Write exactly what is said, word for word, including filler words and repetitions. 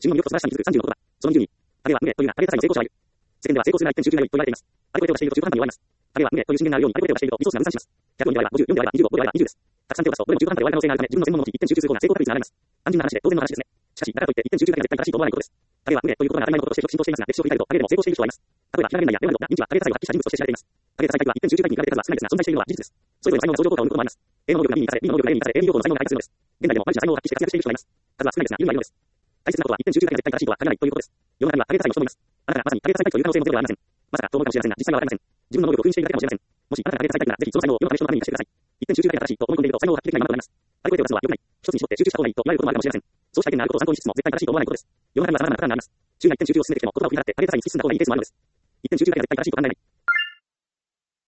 自分の魅力と素晴らしさに気づくさんじゅうの言葉。その理由に、影は無碍というが影高さにも成功者がいる。世間では成功するがいってんじゅうきゅうであると言われています。影を手を出していると中途半端に終わります。影は無碍という信念があるように、影を手を出しているとリソースが分散します。ひゃくよんであればごじゅう、よんであればにじゅうご、ごであればにじゅうです。たくさん手を出すと、どれも中途半端で終わる可能性があるため、自分の専門のうち一点集中する方が成功確率が上がります。単純な話で当然の話ですね。しかし、だからといって一点集中だけが絶対正しいと思わないことです。影は無碍ということが当たり前のこととして浸透していますが、歴史を振り返ると影でも成功している人はいます。例えば、ヒラメンダイやレオナルド、ダ・ヴィンチは影多才を発揮した人物として知られています。影多才タイプは一点集中タイプに比べて数は少ないですが、存在しているのは事実です。それぞれの才能が相乗効果を生むこともあります。A の能力が B に生かされ、B の能力が A に生かされ、A の両方の才能が開花するのです。現代でもマルチな才能を発揮して活躍している人がいます。数は少ないですが、いるにはいるのです。大切なことは一点集中だけが絶対正しいとは限らないということです。世の中には影多才の人もいます。あなたがまさに影多才タイプという可能性もゼロではありません。まさかと思うかもしれませんが、実際はわかりません。自分の能力を封印しているだけかもしれません。もしあなたが影多才タイプなら、ぜひその才能を世のため人のために生かしてください。一点集中だけが正しいと思い込んでいると才能を発揮できないままとなります。あれこれ手を出すのは良くない。一つに絞って集中した方がいいと言われることもあるかもしれません。そうした意見があることを参考にしつつも絶対正しいと思わないことです。世の中には様々なパターンがあります。中が一点集中を進めてきても言葉を踏み立てて影多才に突き進んだ方がいいケースもあるのです。一点集中だけが絶対正しいと考えない。